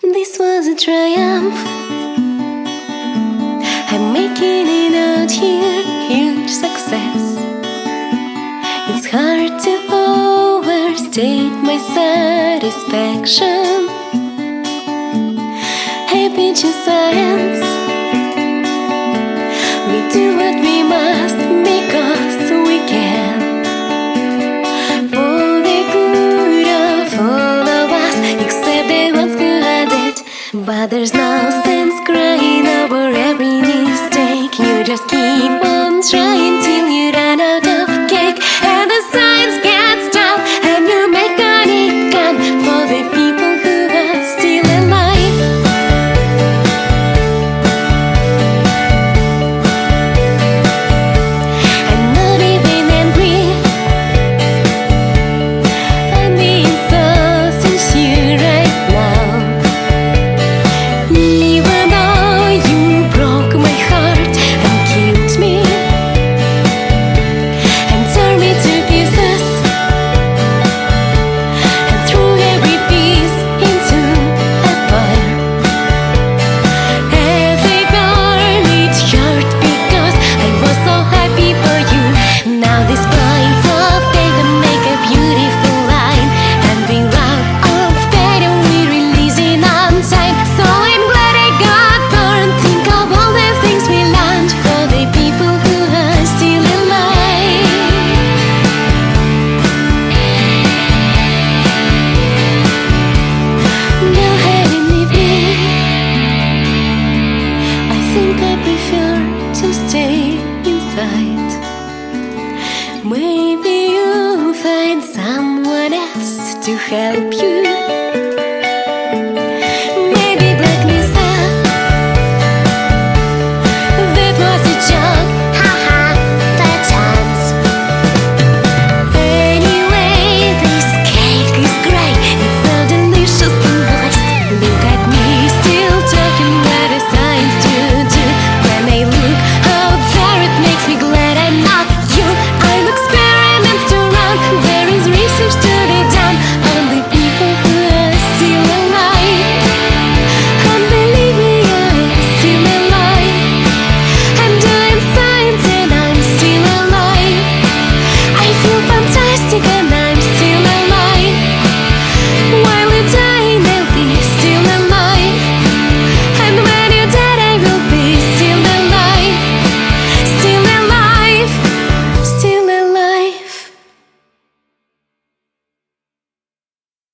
This was a triumph. I'm making it out here, huge success. It's hard to overstate my satisfaction. Happy to science. We do what we must because we can. For the good of all of us, except the ones who had it. But there's no sense crying over every mistake. You just keep on trying